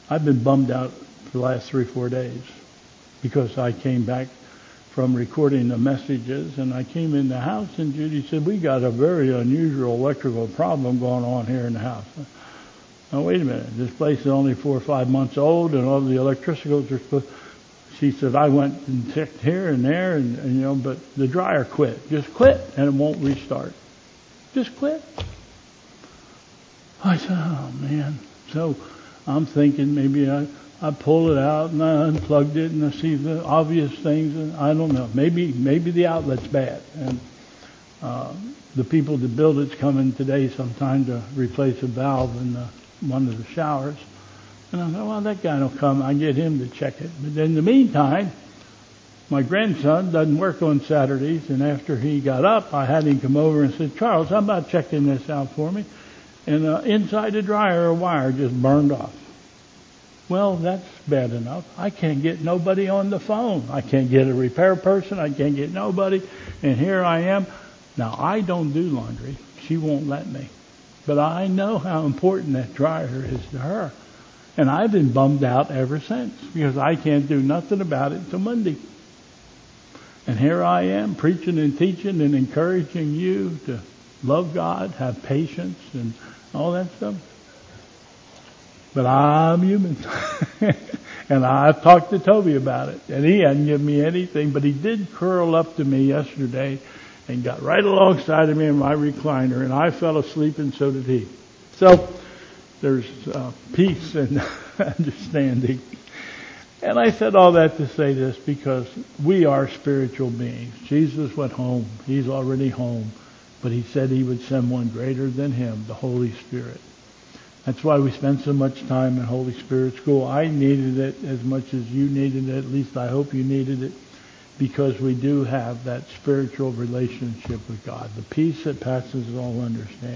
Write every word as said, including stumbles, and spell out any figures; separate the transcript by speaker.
Speaker 1: I've been bummed out for the last three, four days because I came back from recording the messages, and I came in the house, and Judy said, we got a very unusual electrical problem going on here in the house. Now, wait a minute. This place is only four or five months old, and all the electricals are supposed... She said, I went and checked here and there, and, and you know, but the dryer quit. Just quit, and it won't restart. Just quit. I said, oh, man. So I'm thinking maybe I... I pulled it out and I unplugged it and I see the obvious things, and I don't know. Maybe maybe the outlet's bad, and uh, the people that build it's coming today sometime to replace a valve in the, one of the showers. And I thought, well, that guy will come. I get him to check it. But in the meantime, my grandson doesn't work on Saturdays, and after he got up, I had him come over and said, Charles, how about checking this out for me? And uh, inside the dryer, a wire just burned off. Well, that's bad enough. I can't get nobody on the phone. I can't get a repair person. I can't get nobody. And here I am. Now, I don't do laundry. She won't let me. But I know how important that dryer is to her. And I've been bummed out ever since because I can't do nothing about it till Monday. And here I am preaching and teaching and encouraging you to love God, have patience, and all that stuff. But I'm human. And I've talked to Toby about it. And he hadn't given me anything, but he did curl up to me yesterday and got right alongside of me in my recliner, and I fell asleep and so did he. So there's uh, peace and understanding. And I said all that to say this because we are spiritual beings. Jesus went home. He's already home. But he said he would send one greater than him, the Holy Spirit. That's why we spend so much time in Holy Spirit school. I needed it as much as you needed it. At least I hope you needed it, because we do have that spiritual relationship with God, the peace that passes all understanding.